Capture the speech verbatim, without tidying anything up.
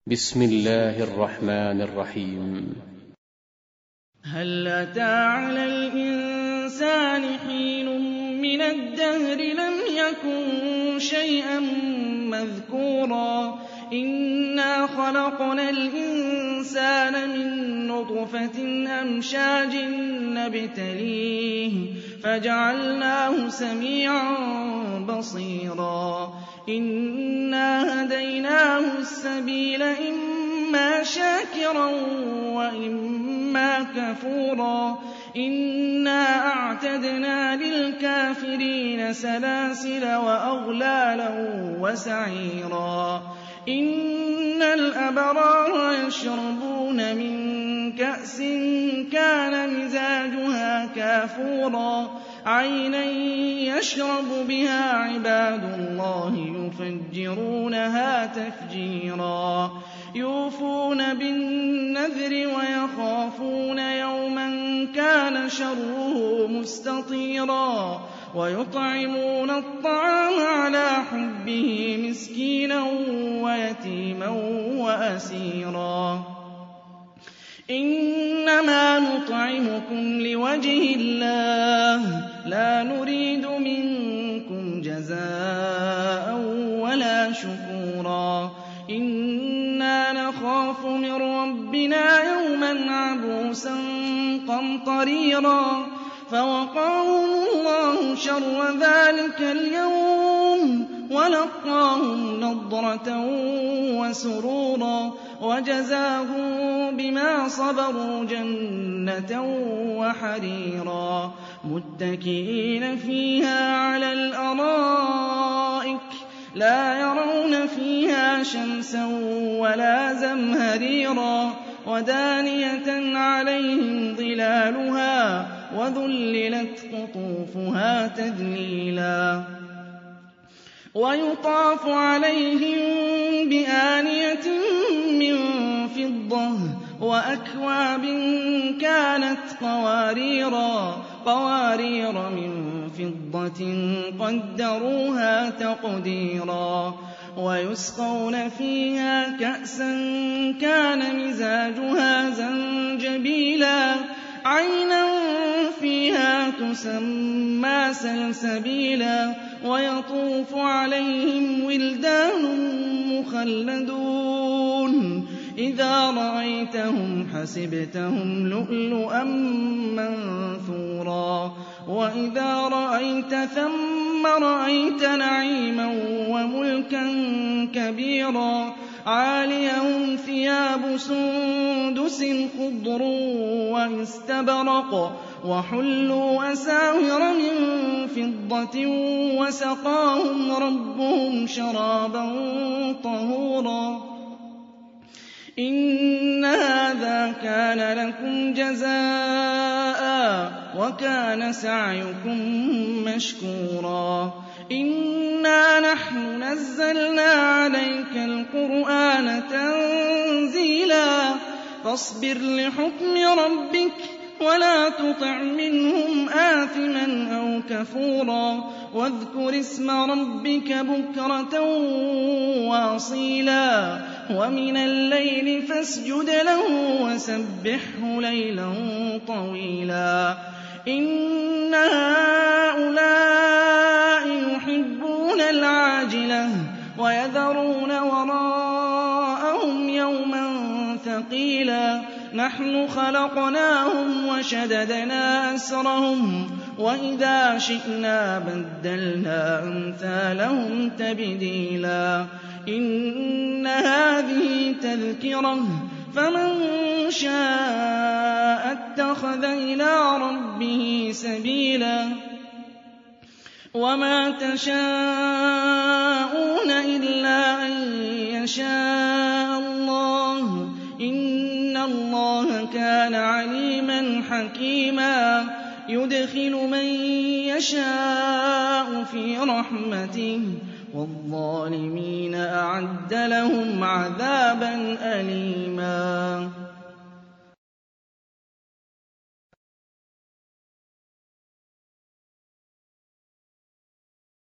بسم الله الرحمن الرحيم. هل أتى على الإنسان حين من الدهر لم يكن شيئا مذكورا إنا خلقنا الإنسان من نطفة أمشاج نبتليه فجعلناه سميعا بصيرا إنا هديناه السبيل إما شاكرا وإما كفورا إنا أعتدنا للكافرين سلاسل وأغلالا وسعيرا إن الأبرار يشربون من كأس كان مزاجها كافورا عينا يشرب بها عباد الله يفجرونها تفجيرا يوفون بالنذر ويخافون يوما كان شره مستطيرا ويطعمون الطعام على حبه مسكينا ويتيما وأسيرا إنما نطعمكم لوجه الله لا نريد منكم جزاء ولا شكورا إنا نخاف من ربنا يوما عبوسا قمطريرا فوقاهم الله شر ذلك اليوم ولقاهم نضرة وسرورا وجزاهم بما صبروا جنة وحريرا متكئين فيها على الأرائك لا يرون فيها شمسا ولا زمهريرا ودانية عليهم ظلالها وذللت قطوفها تذليلا ويطاف عليهم بآنية من فضة وأكواب كانت قواريرا قوارير من فضة قدروها تقديرا ويسقون فيها كأسا كان مزاجها زنجبيلا عينا فيها تسمى سلسبيلا ويطوف عليهم ولدان مخلدون إذا رأيتهم حسبتهم لؤلؤا منثورا وإذا رأيت ثم رأيت نعيما وملكا كبيرا عاليهم ثياب سندس خضر واستبرق وحلوا أساور من فضة وسقاهم ربهم شرابا طهورا إن هذا كان لكم جزاء وكان سعيكم مشكورا إنا نحن نزلنا عليك القرآن تنزيلا فاصبر لحكم ربك ولا تطع منهم آثما أو كفورا واذكر اسم ربك بكرة وأصيلا ومن الليل فاسجد له وسبحه ليلا طويلا إن هؤلاء يحبون العاجلة ويذرون وراءهم يوما ثقيلا نحن خلقناهم وشددنا أسرهم وإذا شئنا بدلنا أمثالهم تبديلا إن هذه تذكرة فمن شاء اتخذ إلى ربه سبيلا وما تشاءون إلا أن يشاء الله إن الله كان عليما حكيما يدخل من يشاء في رحمته والظالمين أعد لهم عذابا أليما.